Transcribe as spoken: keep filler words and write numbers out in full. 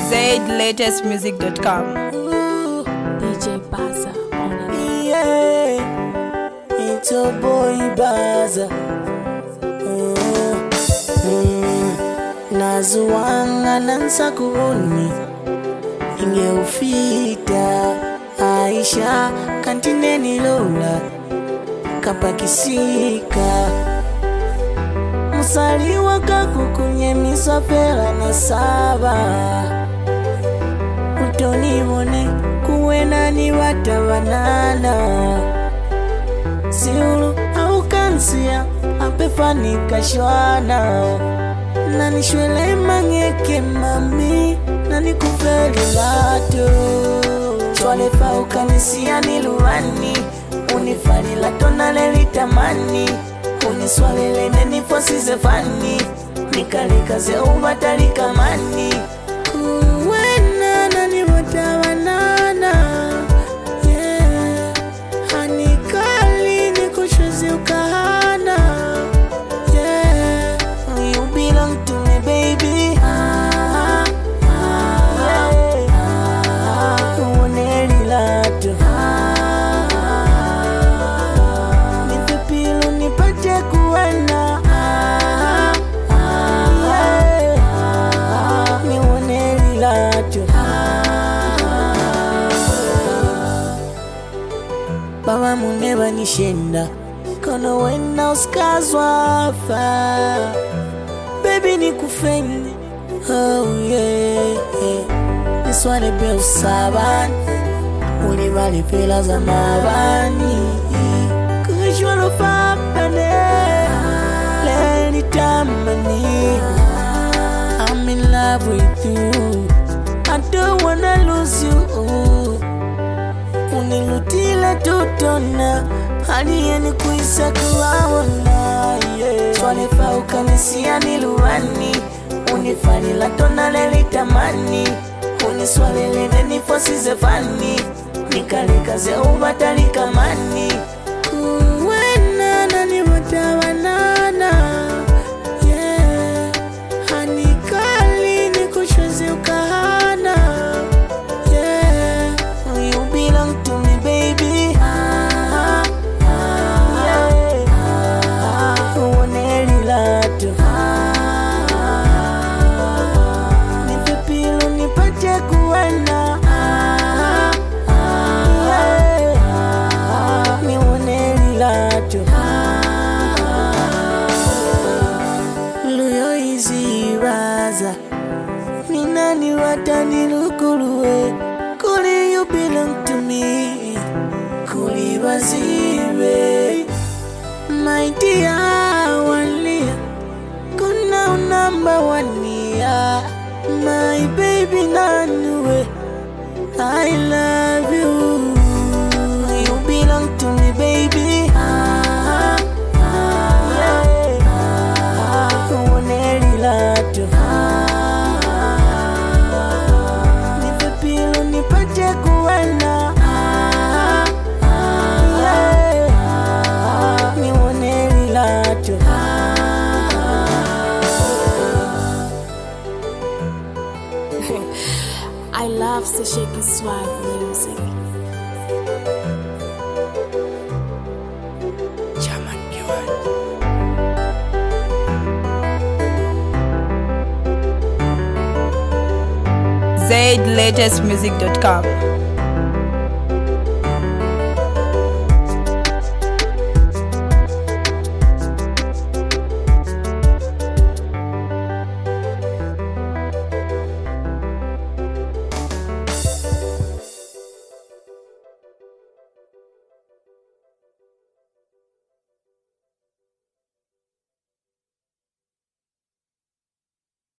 zaid latest music dot com. D J Baza on it. Yeah, it's a boy Baza. Mm, mm, nazuanga nansa kuoni inge ufita Aisha kantineni lola kapakisika musaliwa kakukunye misafera na saba utonibone kuwena ni watawanana siulu au kansia apefani kashwana nanishwele mangeke mami nani kufeli lato chwalefa ukanisia niluwani unifari lato nalelitamani uniswalele nenifosi fani nikalika ze ubatalika mani kuwena nani watawanana yeah. Hanikali nikushuzi ukahana yeah. You belong to me baby ah, ah, yeah. Uoneli lato nifipilu nipate kuwena ah, yeah. Uoneli lato baba muneba nishenda kono wena uskazwafa baby nikufende oh yeah niswale be usabani ulibali pela za mabani kushwalo papane leni tamani I'm in love with you I don't wanna lose you unilutile tutona halieni kuisa kuwaona yeah. Swalefa ukanisia niluwani unifani latona lelitamani uniswalele nenifosi fani nikalika ze ubatalika mani kuwena nani watawanana yeah. Hanikali nikushuzi ukahana yeah. You belong to me baby ah, ah, yeah. Uoneli lato nifipilu nipate kuwena ah, yeah. Uoneli lato luyo izi Baza minani watani lukuluwe kuli you belong to me kuli bazibe my dear walia kuna number one ya my baby nanuwe I love you you belong to me baby ah, ah, yeah. Uoneli lato nifipilu nipate kuwena ah, yeah. Uoneli lato I love the shaky swag music. zaid latest music dot com.